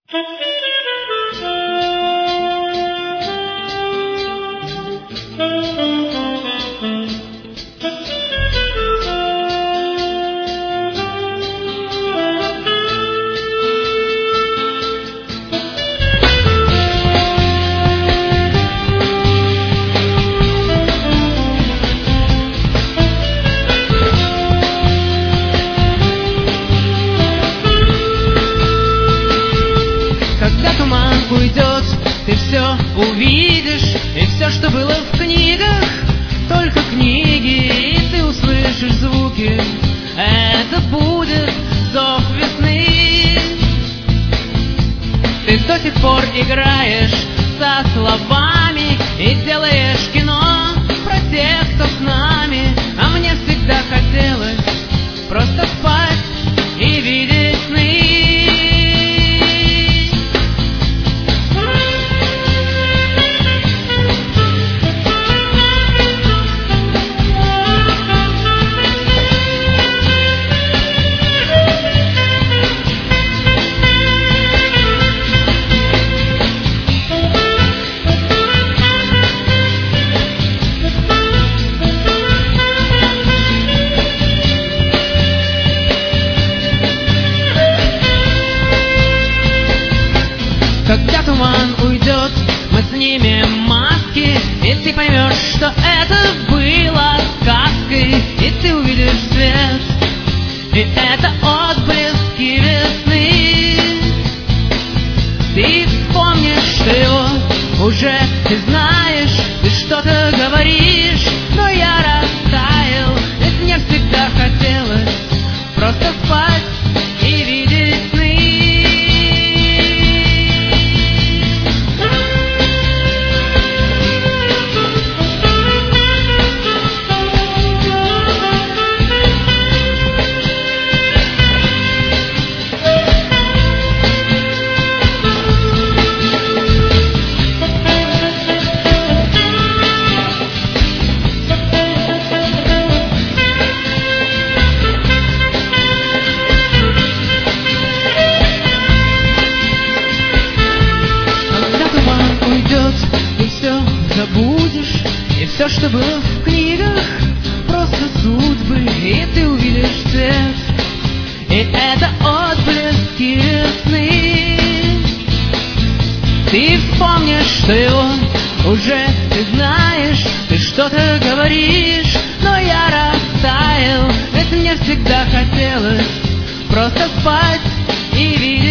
Уйдет, ты все увидишь, и все, что было в книгах, только книги, и ты услышишь звуки. Это будет зов весны. Ты до сих пор играешь со словами и делаешь кино про тех, кто с нами. А мне всегда хотелось просто спать и видеть сны. Когда туман уйдет, мы снимем маски, и ты поймешь, что это было сказкой, и ты увидишь свет, и это отблески весны. Ты вспомнишь, что его уже ты знаешь, ты что-то говоришь, но я растаял, ведь мне всегда хотелось просто спать и видеть сны. Ты все забудешь, и все, что было в книгах, просто судьбы, и ты увидишь свет, и это отблески весны. Ты вспомнишь, что его уже ты знаешь, ты что-то говоришь, но я растаял, ведь мне всегда хотелось просто спать и видеть.